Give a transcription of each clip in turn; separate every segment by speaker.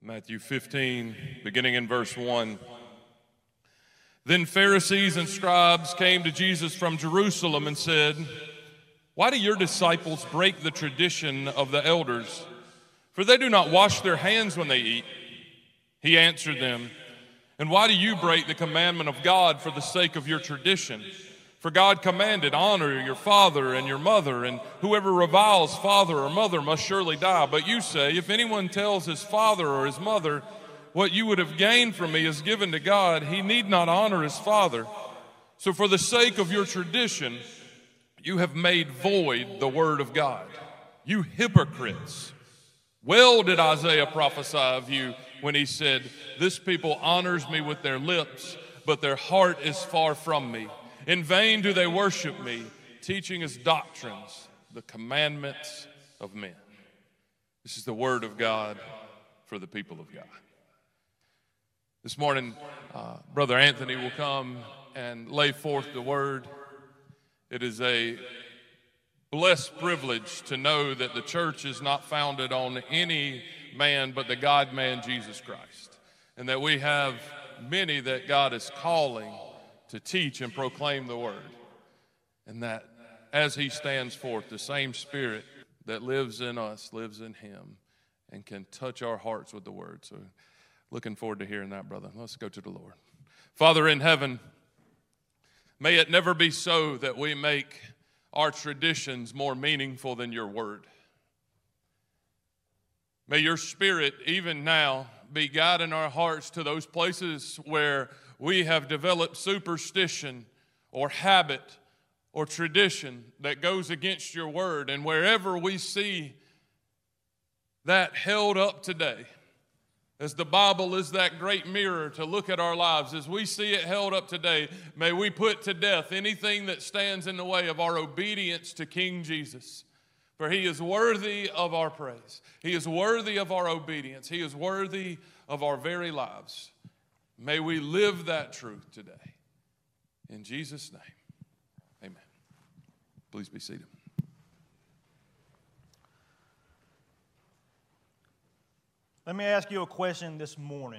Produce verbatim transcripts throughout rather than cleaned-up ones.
Speaker 1: Matthew fifteen, beginning in verse one. Then Pharisees and scribes came to Jesus from Jerusalem and said, "Why do your disciples break the tradition of the elders? For they do not wash their hands when they eat." He answered them, "And why do you break the commandment of God for the sake of your tradition? For God commanded, 'Honor your father and your mother, and whoever reviles father or mother must surely die.' But you say, 'If anyone tells his father or his mother, what you would have gained from me is given to God, he need not honor his father. So for the sake of your tradition, you have made void the word of God. You hypocrites! Well did Isaiah prophesy of you when he said, 'This people honors me with their lips, but their heart is far from me. In vain do they worship me, teaching as doctrines the commandments of men.'" This is the word of God for the people of God. This morning, uh, Brother Anthony will come and lay forth the word. It is a blessed privilege to know that the church is not founded on any man but the God-man, Jesus Christ, and that we have many that God is calling to teach and proclaim the word, and that as he stands forth, the same Spirit that lives in us lives in him and can touch our hearts with the word. So looking forward to hearing that, brother. Let's go to the Lord. Father in heaven, may it never be so that we make our traditions more meaningful than your word. May your Spirit even now be guiding our hearts to those places where we have developed superstition or habit or tradition that goes against your word. And wherever we see that held up today, as the Bible is that great mirror to look at our lives, as we see it held up today, may we put to death anything that stands in the way of our obedience to King Jesus. For he is worthy of our praise. He is worthy of our obedience. He is worthy of our very lives. May we live that truth today. In Jesus' name, amen. Please be seated.
Speaker 2: Let me ask you a question this morning.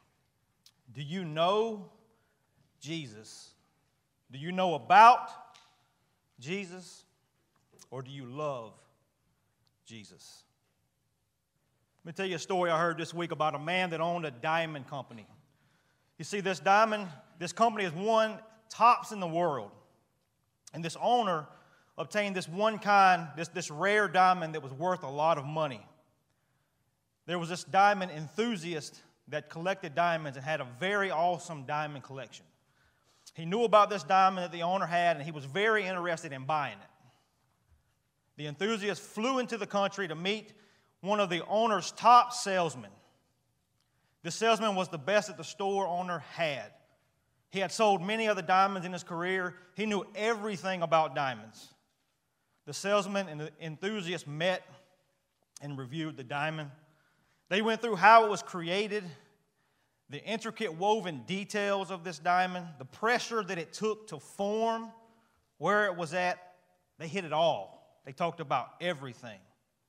Speaker 2: Do you know Jesus? Do you know about Jesus? Or do you love Jesus? Let me tell you a story I heard this week about a man that owned a diamond company. You see, this diamond, this company is one tops in the world. And this owner obtained this one kind, this, this rare diamond that was worth a lot of money. There was this diamond enthusiast that collected diamonds and had a very awesome diamond collection. He knew about this diamond that the owner had, and he was very interested in buying it. The enthusiast flew into the country to meet one of the owner's top salesmen. The salesman was the best that the store owner had. He had sold many other diamonds in his career. He knew everything about diamonds. The salesman and the enthusiast met and reviewed the diamond. They went through how it was created, the intricate woven details of this diamond, the pressure that it took to form, where it was at. They hit it all. They talked about everything.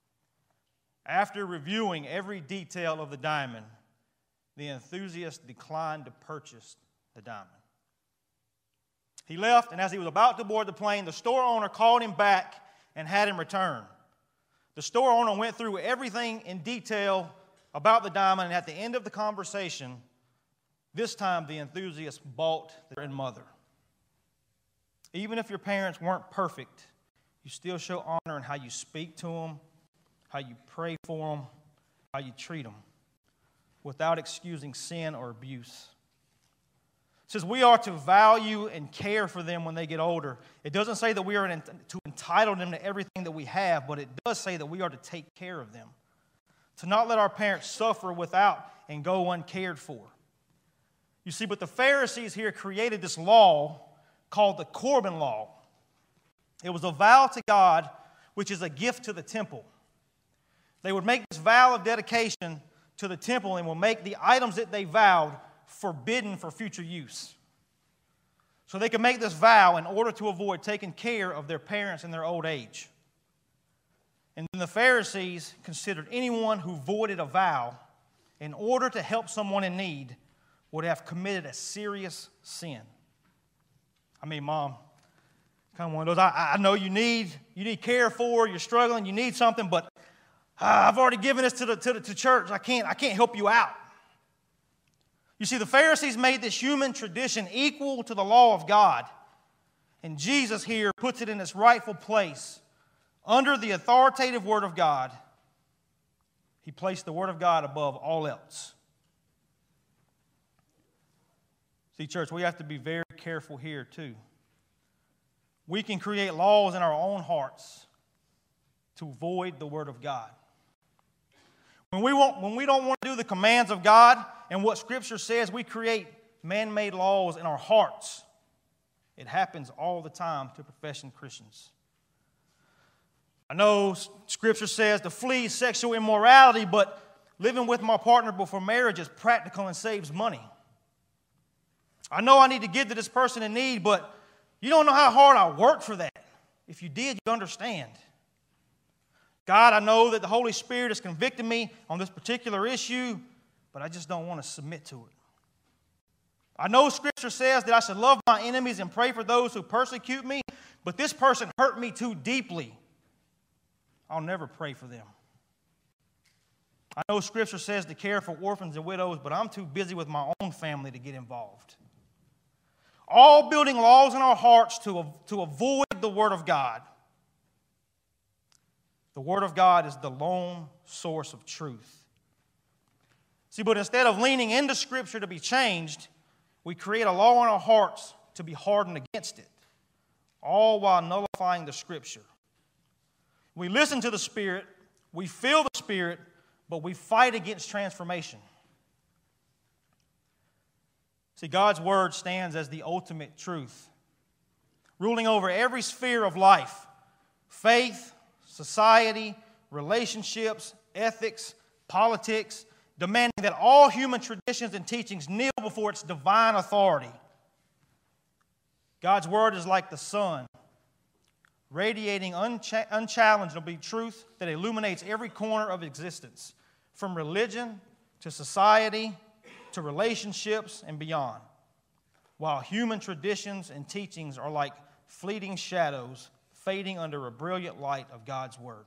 Speaker 2: After reviewing every detail of the diamond, the enthusiast declined to purchase the diamond. He left, and as he was about to board the plane, the store owner called him back and had him return. The store owner went through everything in detail about the diamond, and at the end of the conversation, this time the enthusiast bought the grandmother. Even if your parents weren't perfect, you still show honor in how you speak to them, how you pray for them, how you treat them, without excusing sin or abuse. It says we are to value and care for them when they get older. It doesn't say that we are to entitle them to everything that we have, but it does say that we are to take care of them, to not let our parents suffer without and go uncared for. You see, but the Pharisees here created this law called the Corban Law. It was a vow to God, which is a gift to the temple. They would make this vow of dedication to the temple and will make the items that they vowed forbidden for future use. So they could make this vow in order to avoid taking care of their parents in their old age. And then the Pharisees considered anyone who voided a vow in order to help someone in need would have committed a serious sin. I mean, Mom, kind of one of those, I, I know you need, you need care for, you're struggling, you need something, but uh, I've already given this to the, to the to church. I can't, I can't help you out. You see, the Pharisees made this human tradition equal to the law of God. And Jesus here puts it in its rightful place. Under the authoritative Word of God, He placed the Word of God above all else. See, church, we have to be very careful here, too. We can create laws in our own hearts to void the Word of God. When we, want, when we don't want to do the commands of God and what Scripture says, we create man-made laws in our hearts. It happens all the time to professing Christians. I know Scripture says to flee sexual immorality, but living with my partner before marriage is practical and saves money. I know I need to give to this person in need, but you don't know how hard I worked for that. If you did, you understand. God, I know that the Holy Spirit is convicting me on this particular issue, but I just don't want to submit to it. I know Scripture says that I should love my enemies and pray for those who persecute me, but this person hurt me too deeply. I'll never pray for them. I know Scripture says to care for orphans and widows, but I'm too busy with my own family to get involved. All building laws in our hearts to, to avoid the Word of God. The Word of God is the lone source of truth. See, but instead of leaning into Scripture to be changed, we create a law in our hearts to be hardened against it, all while nullifying the Scripture. We listen to the Spirit, we feel the Spirit, but we fight against transformation. See, God's Word stands as the ultimate truth, ruling over every sphere of life: faith, society, relationships, ethics, politics, demanding that all human traditions and teachings kneel before its divine authority. God's Word is like the sun, radiating uncha- unchallengeable truth that illuminates every corner of existence, from religion to society to relationships and beyond, while human traditions and teachings are like fleeting shadows fading under a brilliant light of God's Word.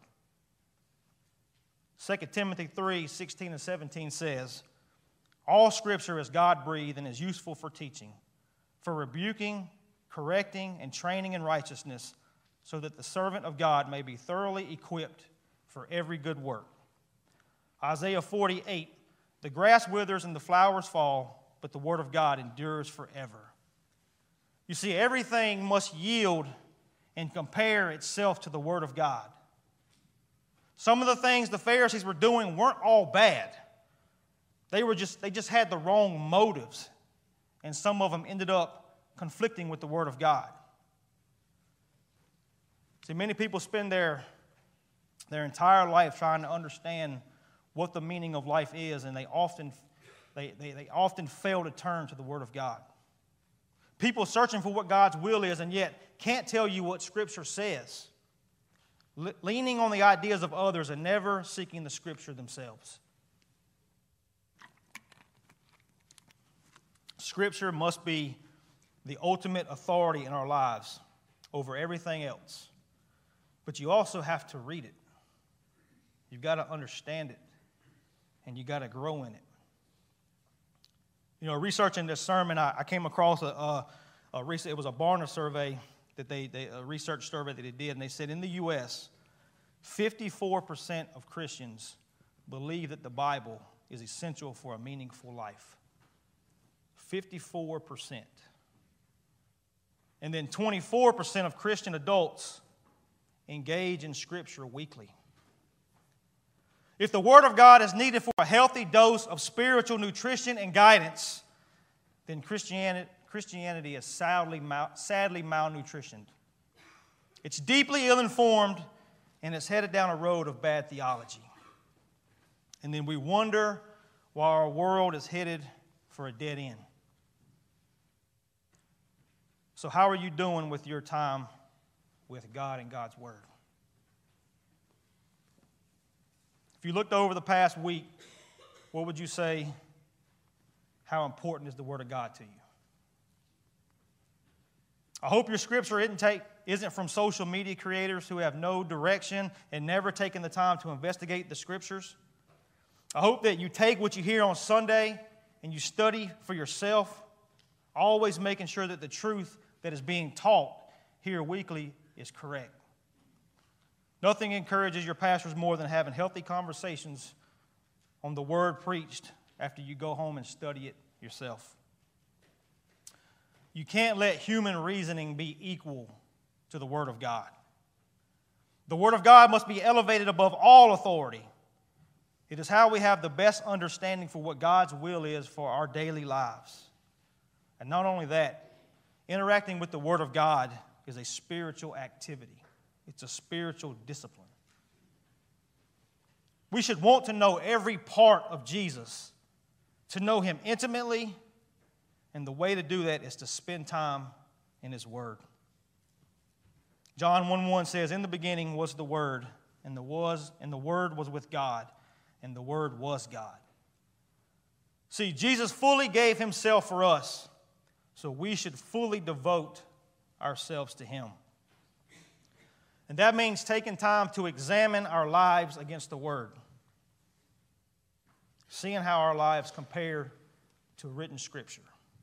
Speaker 2: Second Timothy three, sixteen and seventeen says, all Scripture is God-breathed and is useful for teaching, for rebuking, correcting, and training in righteousness, so that the servant of God may be thoroughly equipped for every good work. Isaiah forty-eight, the grass withers and the flowers fall, but the Word of God endures forever. You see, everything must yield and compare itself to the Word of God. Some of the things the Pharisees were doing weren't all bad. They were just, they just had the wrong motives, and some of them ended up conflicting with the Word of God. See, many people spend their, their entire life trying to understand what the meaning of life is, and they often, they, they, they often fail to turn to the Word of God. People searching for what God's will is and yet can't tell you what Scripture says. Le- leaning on the ideas of others and never seeking the Scripture themselves. Scripture must be the ultimate authority in our lives over everything else. But you also have to read it. You've got to understand it. And you've got to grow in it. You know, researching this sermon, I, I came across a, a, a recent, it was a Barna survey that they, they, a research survey that they did, and they said in the U S, fifty-four percent of Christians believe that the Bible is essential for a meaningful life. fifty-four percent. And then twenty-four percent of Christian adults engage in Scripture weekly. If the Word of God is needed for a healthy dose of spiritual nutrition and guidance, then Christianity, Christianity is sadly, mal, sadly malnutritioned. It's deeply ill-informed, and it's headed down a road of bad theology. And then we wonder why our world is headed for a dead end. So how are you doing with your time with God and God's Word? If you looked over the past week, what would you say, how important is the Word of God to you? I hope your scripture isn't, take, isn't from social media creators who have no direction and never taken the time to investigate the scriptures. I hope that you take what you hear on Sunday and you study for yourself, always making sure that the truth that is being taught here weekly is correct. Nothing encourages your pastors more than having healthy conversations on the word preached after you go home and study it yourself. You can't let human reasoning be equal to the Word of God. The Word of God must be elevated above all authority. It is how we have the best understanding for what God's will is for our daily lives. And not only that, interacting with the Word of God is a spiritual activity. It's a spiritual discipline. We should want to know every part of Jesus, to know Him intimately, and the way to do that is to spend time in His Word. John one one says, "In the beginning was the Word, and the was and the Word was with God, and the Word was God." See, Jesus fully gave Himself for us, so we should fully devote ourselves to Him. And that means taking time to examine our lives against the Word, seeing how our lives compare to written Scripture.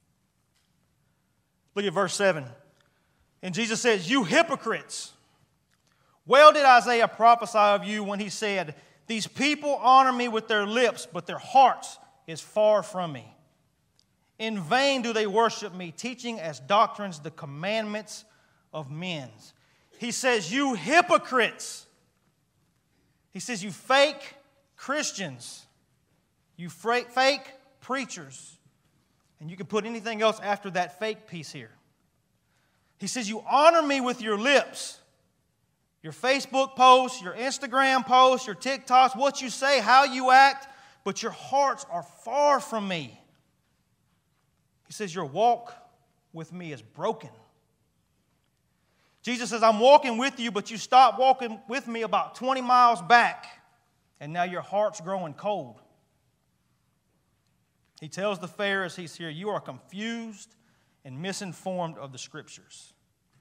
Speaker 2: Look at verse seven. And Jesus says, "You hypocrites, well did Isaiah prophesy of you when he said, 'These people honor me with their lips, but their hearts is far from me. In vain do they worship me, teaching as doctrines the commandments of men.'" He says, "You hypocrites." He says, "You fake Christians, you fake preachers." And you can put anything else after that fake piece here. He says, "You honor me with your lips." Your Facebook posts, your Instagram posts, your TikToks, what you say, how you act, but your hearts are far from me. He says, "Your walk with me is broken." Jesus says, "I'm walking with you, but you stopped walking with me about twenty miles back, and now your heart's growing cold." He tells the Pharisees here, "You are confused and misinformed of the Scriptures."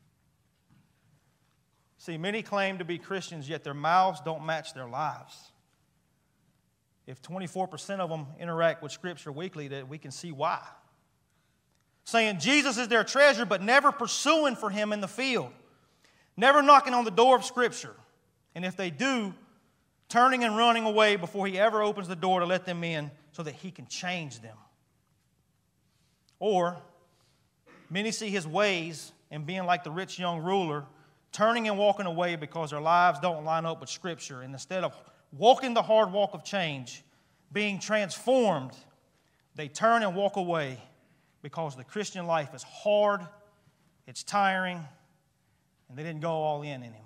Speaker 2: See, many claim to be Christians, yet their mouths don't match their lives. If twenty-four percent of them interact with Scripture weekly, that we can see why. Saying Jesus is their treasure, but never pursuing for Him in the field. Never knocking on the door of Scripture. And if they do, turning and running away before He ever opens the door to let them in so that He can change them. Or, many see His ways and being like the rich young ruler, turning and walking away because their lives don't line up with Scripture. And instead of walking the hard walk of change, being transformed, they turn and walk away because the Christian life is hard, it's tiring, and they didn't go all in in Him.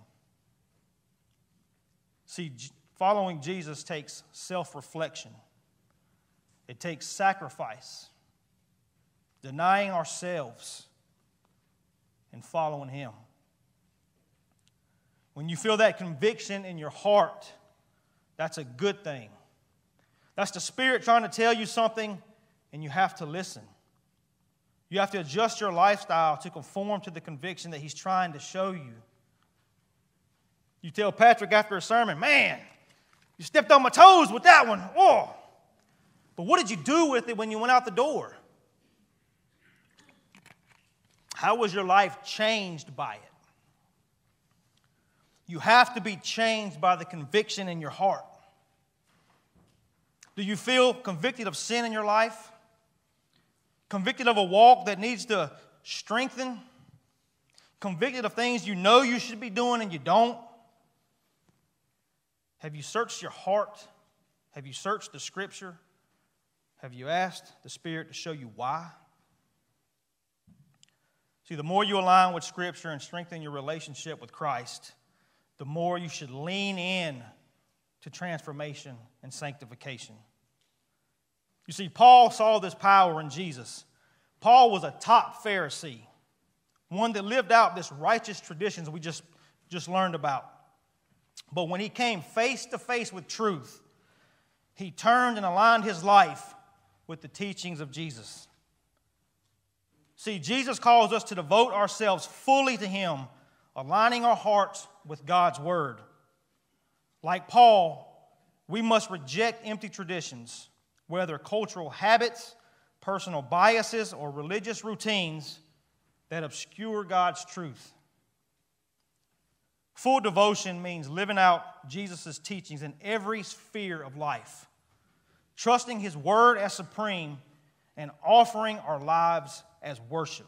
Speaker 2: See, following Jesus takes self-reflection. It takes sacrifice, denying ourselves, and following Him. When you feel that conviction in your heart, that's a good thing. That's the Spirit trying to tell you something, and you have to listen. You have to adjust your lifestyle to conform to the conviction that He's trying to show you. You tell Patrick after a sermon, "Man, you stepped on my toes with that one. Oh." But what did you do with it when you went out the door? How was your life changed by it? You have to be changed by the conviction in your heart. Do you feel convicted of sin in your life? Convicted of a walk that needs to strengthen? Convicted of things you know you should be doing and you don't? Have you searched your heart? Have you searched the Scripture? Have you asked the Spirit to show you why? See, the more you align with Scripture and strengthen your relationship with Christ, the more you should lean in to transformation and sanctification. You see, Paul saw this power in Jesus. Paul was a top Pharisee, one that lived out this righteous traditions we just, just learned about. But when he came face to face with truth, he turned and aligned his life with the teachings of Jesus. See, Jesus calls us to devote ourselves fully to him, aligning our hearts with God's word. Like Paul, we must reject empty traditions, whether cultural habits, personal biases, or religious routines that obscure God's truth. Full devotion means living out Jesus' teachings in every sphere of life, trusting his word as supreme, and offering our lives as worship.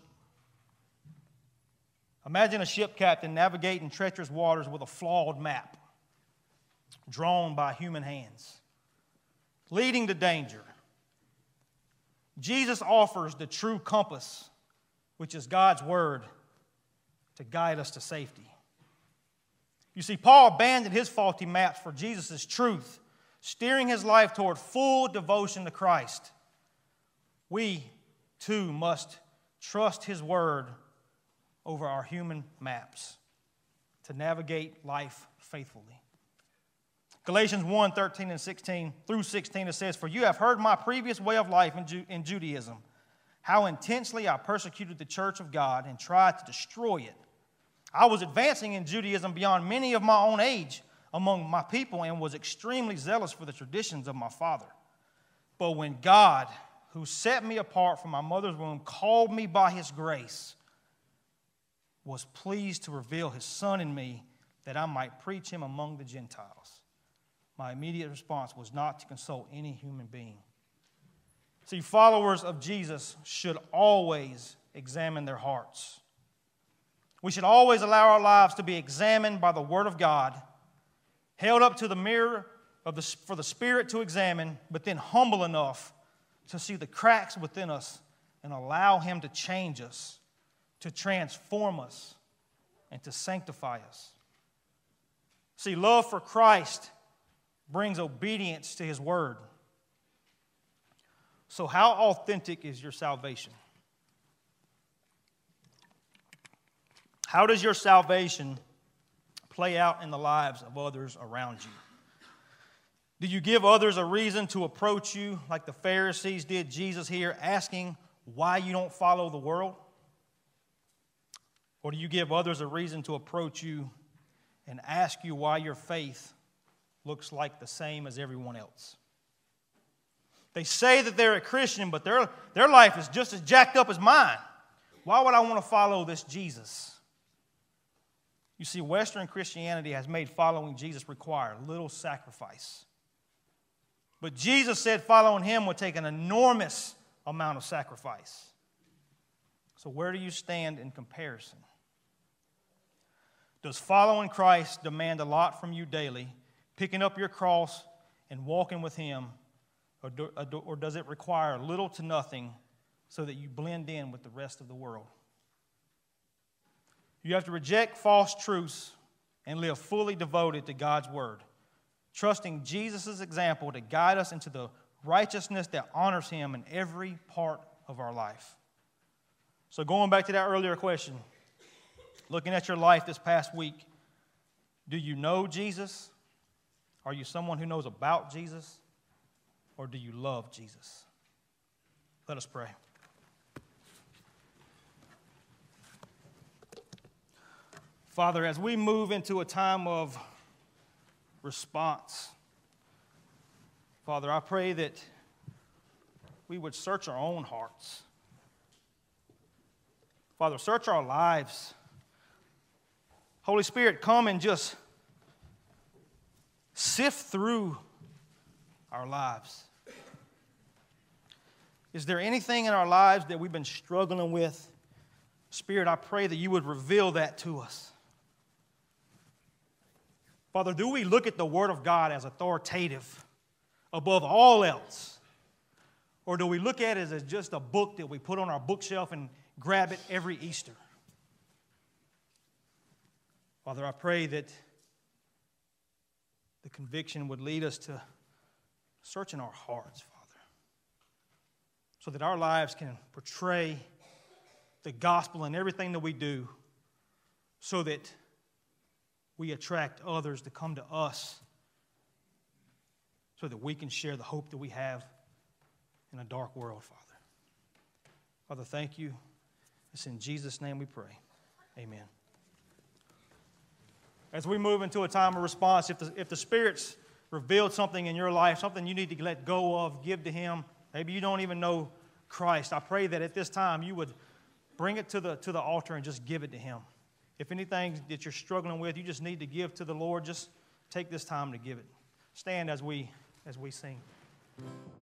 Speaker 2: Imagine a ship captain navigating treacherous waters with a flawed map drawn by human hands, leading to danger. Jesus offers the true compass, which is God's word, to guide us to safety. You see, Paul abandoned his faulty maps for Jesus' truth, steering his life toward full devotion to Christ. We, too, must trust his word over our human maps to navigate life faithfully. Galatians one, thirteen and sixteen through sixteen, it says, "For you have heard my previous way of life in, Ju- in Judaism, how intensely I persecuted the church of God and tried to destroy it. I was advancing in Judaism beyond many of my own age among my people and was extremely zealous for the traditions of my father. But when God, who set me apart from my mother's womb, called me by his grace, was pleased to reveal his Son in me that I might preach him among the Gentiles. My immediate response was not to consult any human being." See, followers of Jesus should always examine their hearts. We should always allow our lives to be examined by the Word of God, held up to the mirror of the, for the Spirit to examine, but then humble enough to see the cracks within us and allow him to change us, to transform us, and to sanctify us. See, love for Christ brings obedience to his word. So how authentic is your salvation? How does your salvation play out in the lives of others around you? Do you give others a reason to approach you like the Pharisees did Jesus here, asking why you don't follow the world? Or do you give others a reason to approach you and ask you why your faith looks like the same as everyone else? They say that they're a Christian, but their, their life is just as jacked up as mine. Why would I want to follow this Jesus? You see, Western Christianity has made following Jesus require little sacrifice. But Jesus said following him would take an enormous amount of sacrifice. So where do you stand in comparison? Does following Christ demand a lot from you daily, picking up your cross and walking with him, or, do, or does it require little to nothing so that you blend in with the rest of the world? You have to reject false truths and live fully devoted to God's word, trusting Jesus' example to guide us into the righteousness that honors him in every part of our life. So going back to that earlier question, looking at your life this past week, do you know Jesus? Are you someone who knows about Jesus? Or do you love Jesus? Let us pray. Father, as we move into a time of response, Father, I pray that we would search our own hearts. Father, search our lives. Holy Spirit, come and just sift through our lives. Is there anything in our lives that we've been struggling with? Spirit, I pray that you would reveal that to us. Father, do we look at the Word of God as authoritative above all else? Or do we look at it as just a book that we put on our bookshelf and grab it every Easter? Father, I pray that the conviction would lead us to searching our hearts, Father, so that our lives can portray the gospel in everything that we do, so that we attract others to come to us so that we can share the hope that we have in a dark world, Father. Father, thank you. It's in Jesus' name we pray. Amen. As we move into a time of response, if the, if the Spirit's revealed something in your life, something you need to let go of, give to Him, maybe you don't even know Christ, I pray that at this time you would bring it to the, to the altar and just give it to Him. If anything that you're struggling with, you just need to give to the Lord, just take this time to give it. Stand as we, as we sing.